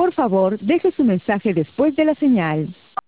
Por favor, deje su mensaje después de la señal.